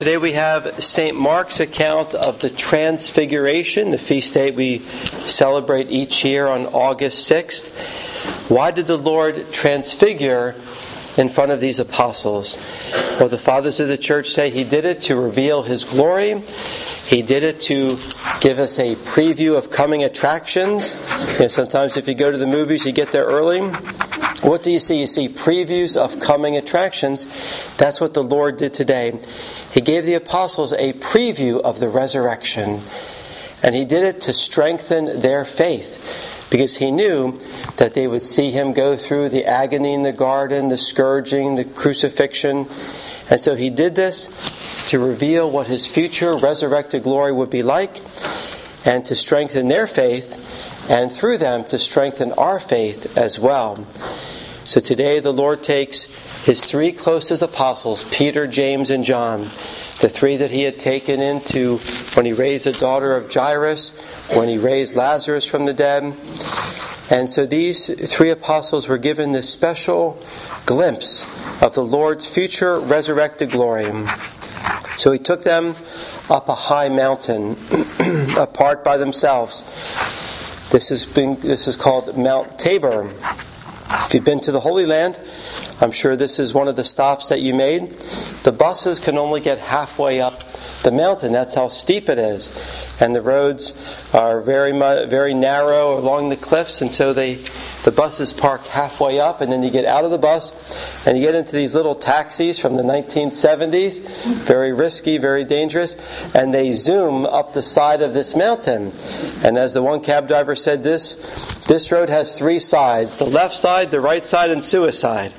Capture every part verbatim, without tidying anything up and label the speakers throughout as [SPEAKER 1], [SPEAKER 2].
[SPEAKER 1] Today we have Saint Mark's account of the Transfiguration, the feast day we celebrate each year on August sixth. Why did the Lord transfigure in front of these apostles? Well, the fathers of the church say He did it to reveal His glory. He did it to give us a preview of coming attractions. You know, sometimes if you go to the movies, you get there early. What do you see? You see previews of coming attractions. That's what the Lord did today. He gave the apostles a preview of the resurrection. And He did it to strengthen their faith, because He knew that they would see Him go through the agony in the garden, the scourging, the crucifixion. And so He did this to reveal what His future resurrected glory would be like, and to strengthen their faith, and through them to strengthen our faith as well. So today the Lord takes His three closest apostles, Peter, James, and John, the three that He had taken into when He raised the daughter of Jairus, when He raised Lazarus from the dead. And so these three apostles were given this special glimpse of the Lord's future resurrected glory. So He took them up a high mountain, apart by themselves. This is being, this is called Mount Tabor. If you've been to the Holy Land, I'm sure this is one of the stops that you made. The buses can only get halfway up the mountain. That's how steep it is. And the roads are very very narrow along the cliffs, and so they the buses park halfway up, and then you get out of the bus and you get into these little taxis from the nineteen seventies. Very risky, very dangerous. And they zoom up the side of this mountain. And as the one cab driver said, this this road has three sides: the left side, the right side, and suicide.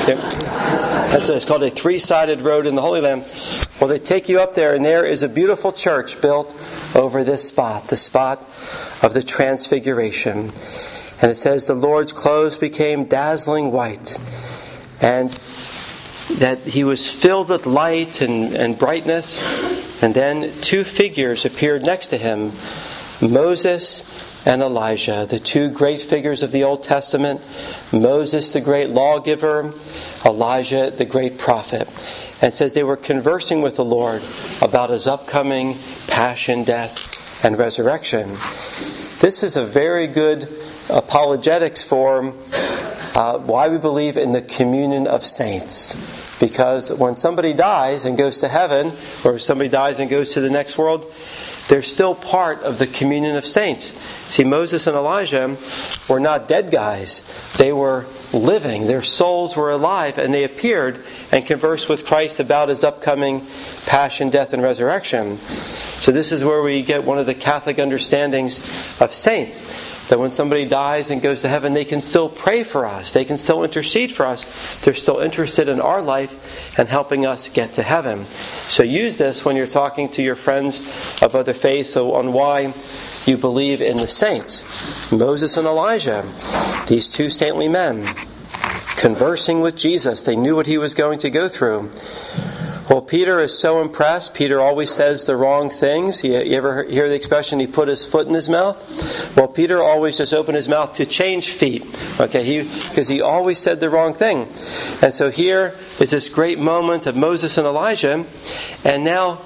[SPEAKER 1] That's it's called a three-sided road in the Holy Land. Well, they take you up there, and there is a beautiful church built over this spot, the spot of the Transfiguration. And it says, the Lord's clothes became dazzling white, and that He was filled with light and, and brightness. And then two figures appeared next to Him, Moses and Elijah, the two great figures of the Old Testament. Moses, the great lawgiver; Elijah, the great prophet. And it says they were conversing with the Lord about His upcoming passion, death, and resurrection. This is a very good apologetics for uh, why we believe in the communion of saints. Because when somebody dies and goes to heaven, or somebody dies and goes to the next world, they're still part of the communion of saints. See, Moses and Elijah were not dead guys. They were living. Their souls were alive, and they appeared and conversed with Christ about His upcoming passion, death, and resurrection. So this is where we get one of the Catholic understandings of saints. That when somebody dies and goes to heaven, they can still pray for us. They can still intercede for us. They're still interested in our life and helping us get to heaven. So use this when you're talking to your friends of other faiths on why you believe in the saints. Moses and Elijah, these two saintly men, conversing with Jesus. They knew what He was going to go through. Well, Peter is so impressed. Peter always says the wrong things. You, you ever hear the expression, he put his foot in his mouth? Well, Peter always just opened his mouth to change feet. Okay, he because he always said the wrong thing. And so here is this great moment of Moses and Elijah. And now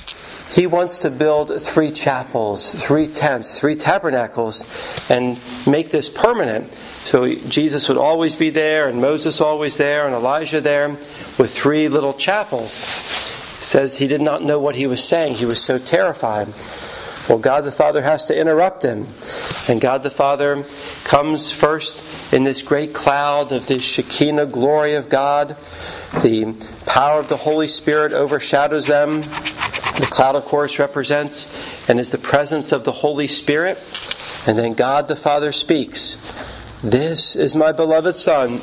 [SPEAKER 1] he wants to build three chapels, three tents, three tabernacles, and make this permanent. So Jesus would always be there, and Moses always there, and Elijah there, with three little chapels. It says he did not know what he was saying. He was so terrified. Well, God the Father has to interrupt him. And God the Father comes first in this great cloud of this Shekinah glory of God. The power of the Holy Spirit overshadows them. The cloud, of course, represents and is the presence of the Holy Spirit. And then God the Father speaks. This is my beloved Son.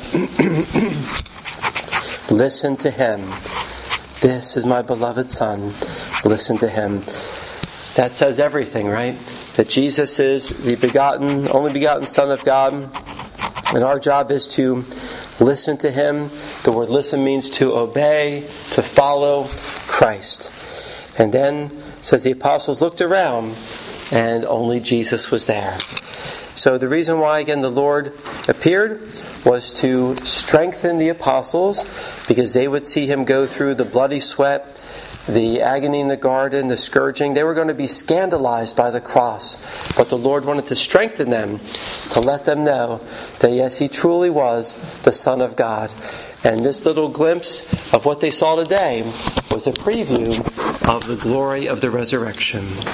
[SPEAKER 1] Listen to Him. This is my beloved Son. Listen to Him. That says everything, right? That Jesus is the begotten, only begotten Son of God. And our job is to listen to Him. The word listen means to obey, to follow Christ. And then it says the apostles looked around and only Jesus was there. So the reason why, again, the Lord appeared was to strengthen the apostles, because they would see Him go through the bloody sweat the agony in the garden, the scourging, they were going to be scandalized by the cross. But the Lord wanted to strengthen them, to let them know that yes, He truly was the Son of God. And this little glimpse of what they saw today was a preview of the glory of the resurrection.